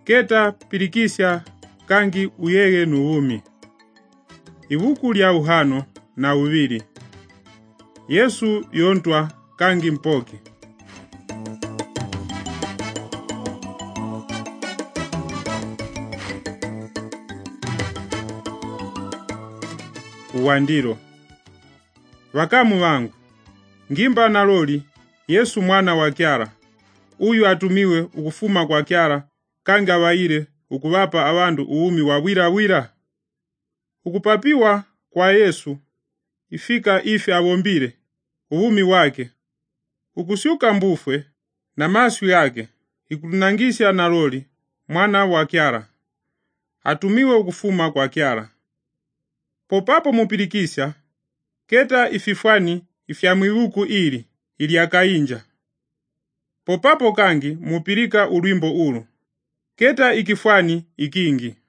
keta pirikisya kangi uyege nuumi. Ibuku lya uhano na uviri. Yesu yontwa kangi mpoki. Uwandiro. Wakamu wangu, ngimba na loli, Yesu mwana wa Kyara. Uyu atumiwe ukufuma kwa Kyara, kangi awaire ukubapa abandu uumi wa wira. Ukupapiwa kwa Yesu, ifika ife abombire, uumi wake. Ukusyuka mbufwe, na masu yake, ikunangisya na loli, mwana wa Kyara. Atumiwe ukufuma kwa Kyara. Popapo mupirikisya, keta ififwani ifyamwibuku ili akainja. Popapo kangi mupirika ulwimbo ulu. Keta ikifwani ikingi.